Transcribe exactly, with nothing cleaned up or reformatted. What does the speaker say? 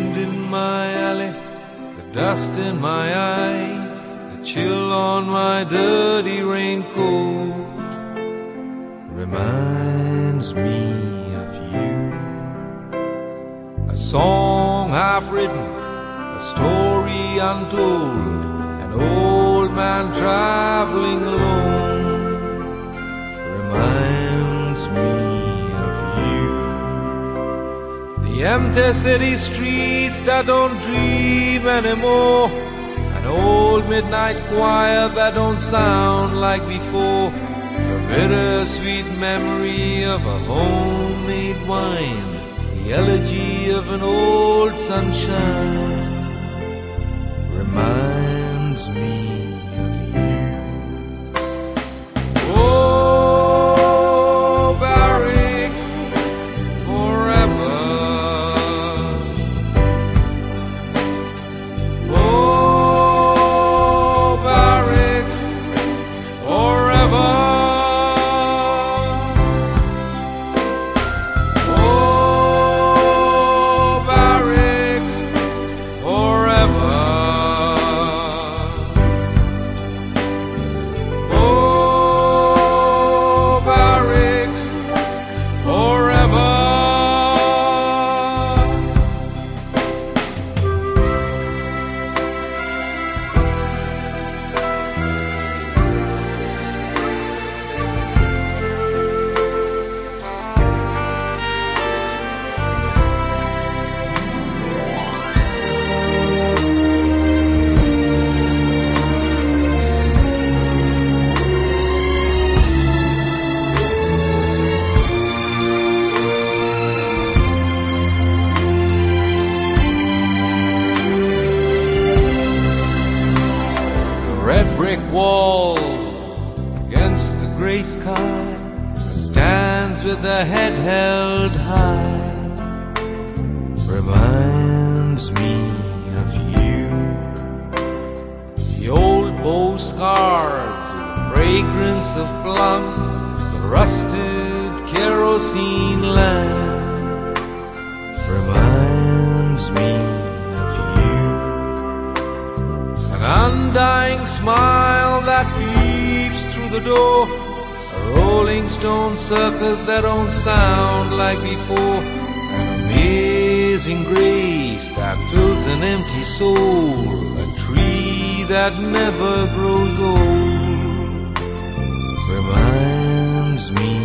wind in my alley, the dust in my eyes, the chill on my dirty raincoat reminds me of you. A song half written, a story untold, an old man traveling alone reminds me of you. The empty city streets that don't dream anymore, an old midnight choir that don't sound like before, the bittersweet memory of a homemade wine, the elegy of an old sunshine reminds me of you. Oh, barracks forever. Oh, barracks forever. Red brick wall against the gray sky stands with a head held high, reminds me of you. The old bow scars, the fragrance of plum, the rusted kerosene lamp reminds me of you. An undying smile that peeps through the door, a rolling stone circus that don't sound like before, an amazing grace that fills an empty soul, a tree that never grows old reminds me